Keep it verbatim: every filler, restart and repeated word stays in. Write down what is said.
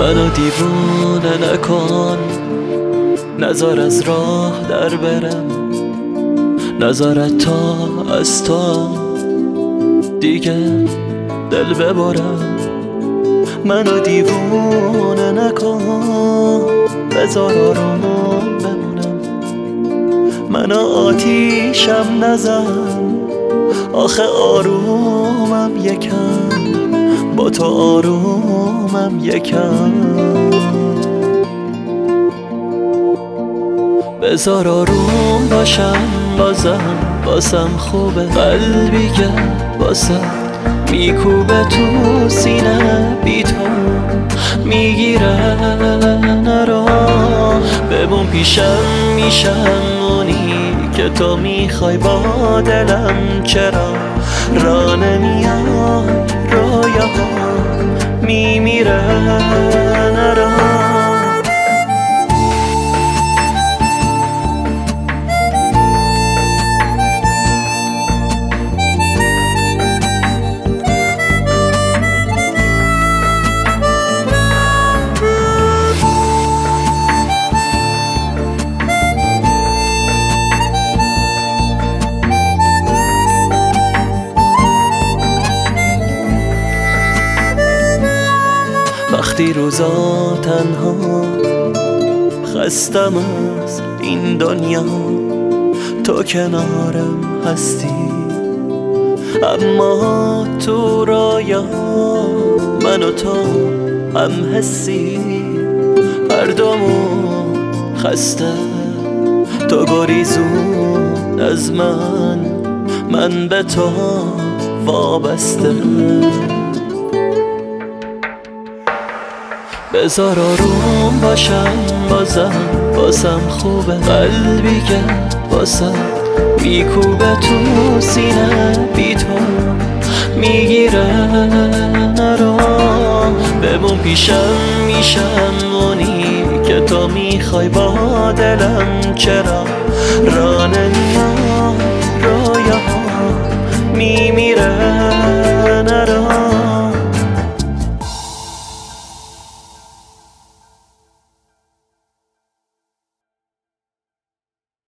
منو دیوونه نکن، نذار از راه در برم، نذارت تا از تا دیگه دل ببرم. منو دیوونه نکن، بذار آروم بمونم. منو آتیشم نزن، آخه آرومم یکم، با تو آرومم یکم. بذار آروم باشم بازم، بازم خوبه قلبی که بازم میکوبه تو سینه، بی تو میگیره نرا. بمون پیشم میشم اونی که تو میخوای با دلم، چرا را نمیای رویاها میمیره نرا. وقتی روزا تنها خستم از این دنیا، تو کنارم هستی، اما تو رایا من و تو هم حسی. هر دومون خسته، تو گریزون از من، من به تو وابسته. بذار آروم باشم بازم، بازم خوبه قلبی که بازم میکوبه تو سینه، بی تو میگیره نرا. بمون پیشم میشم اونی که تو میخوای با دلم، چرا را نمیای رویاها میمیره نرا.